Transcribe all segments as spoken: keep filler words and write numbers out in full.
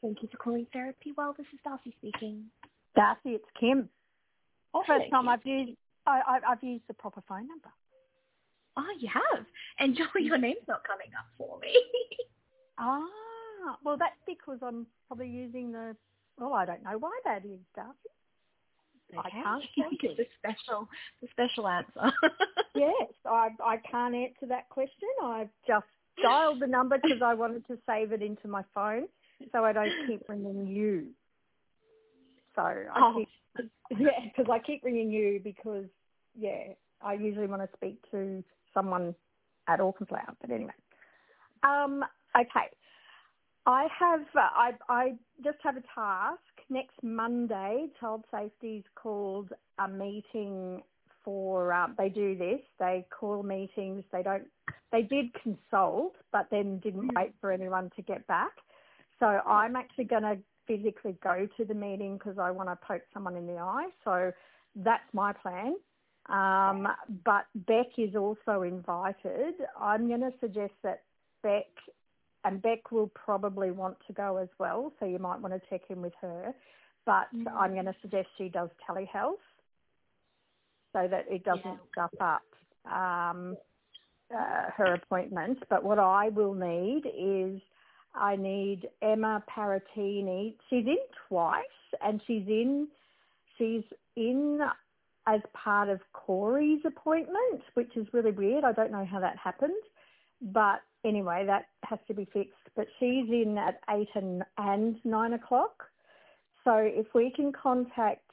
Thank you for calling Therapy Well. This is Darcy speaking. Darcy, it's Kim. Oh, First hello, time Kim. I've used I, I, I've used the proper phone number. Oh, you have? And Joey, your name's not coming up for me. Ah, well, that's because I'm probably using the. Well, I don't know why that is, Darcy. Okay. I can't tell you. the special, the special answer. Yes, I I can't answer that question. I've just dialed the number because I wanted to save it into my phone so I don't keep ringing you. So I Oh. keep yeah, because I keep ringing you because yeah, I usually want to speak to someone at Auchenflower. But anyway, um, okay. I have uh, I I just have a task next Monday. Child Safety's called a meeting for. Um, they do this. They call meetings. They don't. They did consult, but then didn't wait for anyone to get back. So I'm actually going to physically go to the meeting because I want to poke someone in the eye. So that's my plan. Um, but Beck is also invited. I'm going to suggest that Beck, and Beck will probably want to go as well, so you might want to check in with her. But mm. I'm going to suggest she does telehealth so that it doesn't yeah. stuff up um, uh, her appointment. But what I will need is I need Emma Paratini. She's in twice, and she's in she's in as part of Corey's appointment, which is really weird. I don't know how that happened. But anyway, that has to be fixed. But she's in at eight and, and nine o'clock. So if we can contact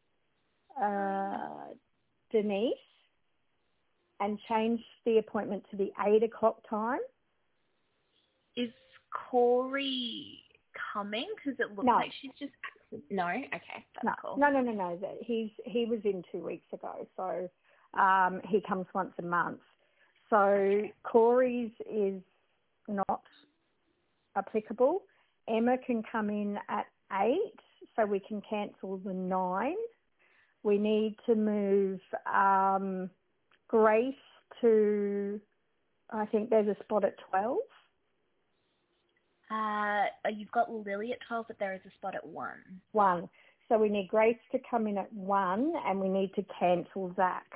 uh, Denise and change the appointment to the eight o'clock time. Is Corey coming? Because it looks no. like she's just... No? Okay, that's no. cool. No, no, no, no. He's, he was in two weeks ago. So um, he comes once a month. So okay. Corey's is not applicable. Emma can come in at eight, so we can cancel the nine. We need to move um, Grace to, I think there's a spot at twelve. Uh, you've got Lily at twelve, but there is a spot at one. One. So we need Grace to come in at one, and we need to cancel Zach.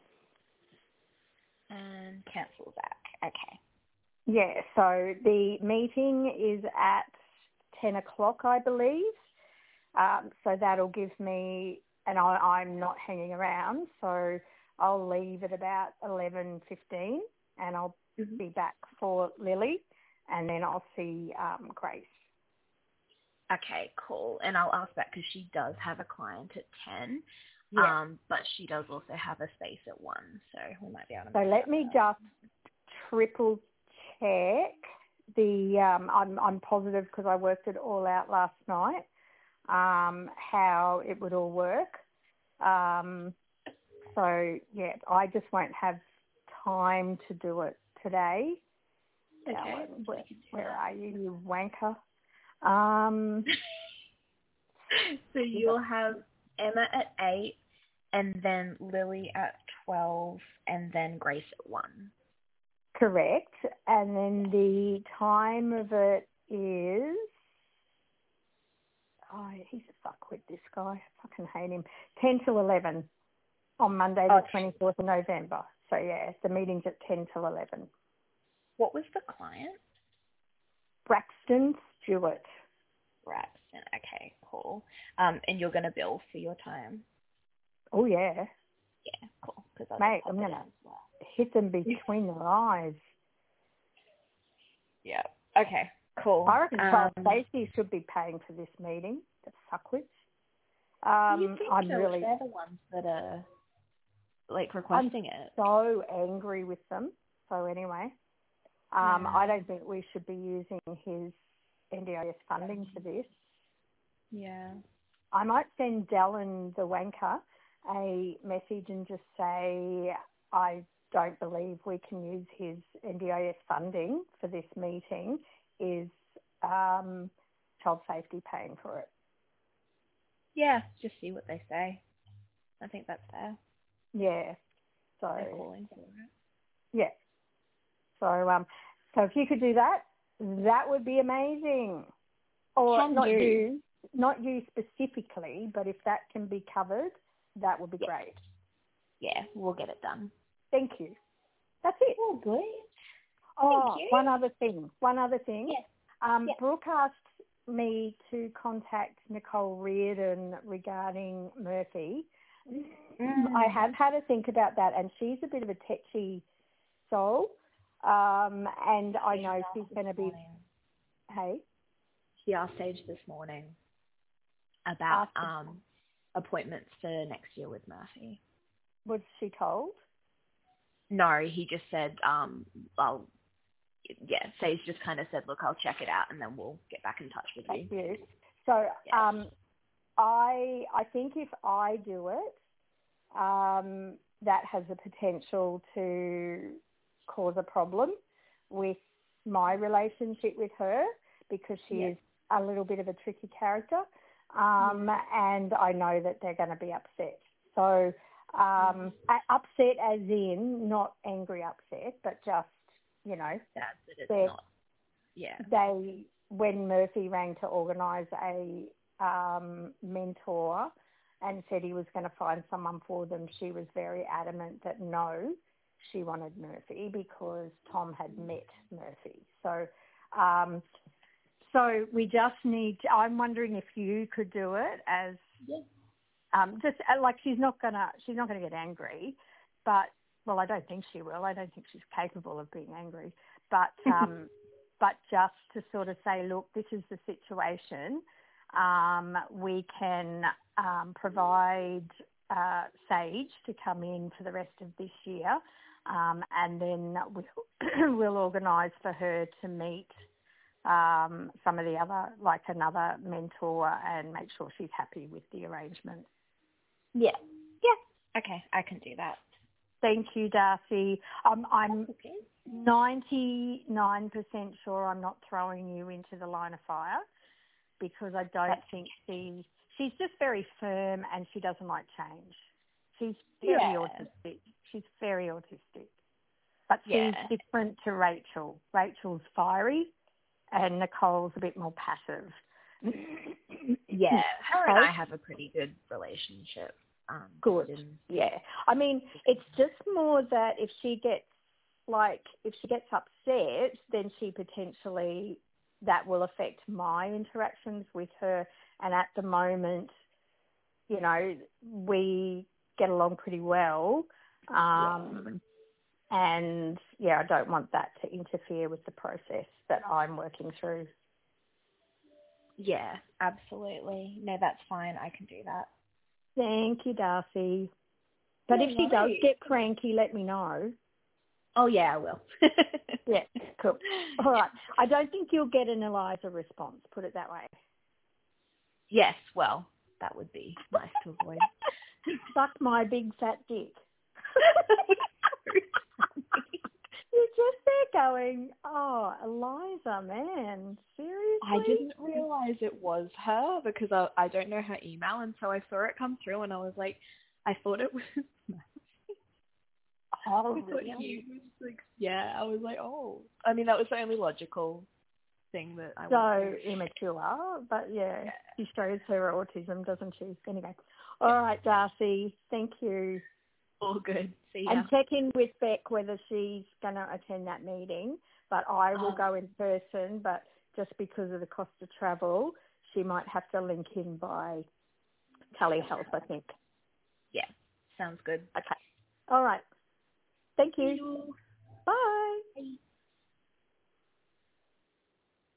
And cancel Zach. Okay. Yeah, so the meeting is at ten o'clock, I believe. Um, so that'll give me, and I, I'm not hanging around, so I'll leave at about eleven fifteen, and I'll mm-hmm. be back for Lily, and then I'll see um, Grace. Okay, cool. And I'll ask that because she does have a client at ten, yeah. um, but she does also have a space at one, so we might be able to. So let me just triple check the. Um, I'm I'm positive because I worked it all out last night. Um, how it would all work. Um, so yeah, I just won't have time to do it today. Okay. Ellen, where, where are you, you wanker? Um, so you'll have Emma at eight, and then Lily at twelve, and then Grace at one. Correct. And then the time of it is, oh, he's a fuckwit, this guy. I fucking hate him. ten till eleven on Monday the oh, twenty-fourth of November. So, yeah, the meeting's at ten till eleven. What was the client? Braxton Stewart. Braxton, okay, cool. Um, and you're going to bill for your time? Oh, yeah. Yeah, cool. Cause Mate, I'm going to well. hit them between their eyes. Yeah. Okay, cool. I reckon um, Child Safety should be paying for this meeting, the suckwits. Um, you think I'm so? really, They're the ones that are, like, requesting I'm it. so angry with them. So anyway, um, yeah. I don't think we should be using his N D I S funding for this. Yeah. I might send Dallin the wanker a message and just say, I don't believe we can use his N D I S funding for this meeting. Is um, Child Safety paying for it? Yeah, just see what they say. I think that's fair. Yeah. So they're calling for it. Yeah. So um, so if you could do that, that would be amazing. or Can not do. you, not you specifically, but if that can be covered, that would be Yeah. great. Yeah, we'll get it done. Thank you. That's it. Oh, good. Oh, Thank you. one other thing. One other thing. Yes. Um, Yes. Brooke asked me to contact Nicole Reardon regarding Murphy. Mm. I have had a think about that, and she's a bit of a tetchy soul. Um, and I know She she's asked going to this be, morning. hey, She asked Sage this morning about asked, um appointments for next year with Murphy. was she told? No, he just said, um, I'll, yeah, Sage just kind of said, look, I'll check it out and then we'll get back in touch with Thank you. you. So Yes. um, I I think if I do it, um, that has the potential to cause a problem with my relationship with her because she Yeah. is a little bit of a tricky character, um, Yeah. and I know that they're going to be upset. So um, mm. upset as in not angry upset, but just, you know, Sad that it's they're- not. Yeah. they, when Murphy rang to organise a um, mentor and said he was going to find someone for them, she was very adamant that no, she wanted Murphy because Tom had met Murphy. So, um, so we just need. To, I'm wondering if you could do it as Yeah. um, just uh, like she's not gonna she's not gonna get angry, but well, I don't think she will. I don't think she's capable of being angry, but. Um, But just to sort of say, look, this is the situation. Um, we can um, provide uh, Sage to come in for the rest of this year, um, and then we'll, we'll organise for her to meet um, some of the other, like another mentor, and make sure she's happy with the arrangement. Yeah. Yeah. Okay, I can do that. Thank you, Darcy. Um, I'm Okay. ninety-nine percent sure I'm not throwing you into the line of fire because I don't That's think she, she's just very firm and she doesn't like change. She's very Yeah. autistic. She's very autistic. But she's Yeah. different to Rachel. Rachel's fiery and Nicole's a bit more passive. Yeah, her and Okay. I have a pretty good relationship. Um, Good. in- Yeah. I mean, it's just more that if she gets, like, if she gets upset, then she potentially, that will affect my interactions with her. And at the moment, you know, we get along pretty well. Um, yeah. And, yeah, I don't want that to interfere with the process that I'm working through. Yeah, absolutely. No, that's fine. I can do that. Thank you, Darcy. But No if she does worries. get cranky, let me know. Oh, yeah, I will. Yeah, cool. All right. I don't think you'll get an Eliza response, put it that way. Yes, well, that would be nice to avoid. Suck my big fat dick. You're just there going, oh, Eliza, man, seriously? I didn't realise it was her because I, I don't know her email, and so I saw it come through and I was like, I thought it was Oh, I thought really? he was like, yeah, I was like, oh. I mean, that was the only logical thing that I So went through. immature, but yeah, Yeah. she shows her autism, doesn't she? Anyway. All right, Darcy, thank you. All good. See ya. And check in with Beck whether she's going to attend that meeting, but I will Um, go in person, but just because of the cost of travel, she might have to link in by telehealth, I think. Yeah, sounds good. Okay. All right. Thank you. See you. Bye.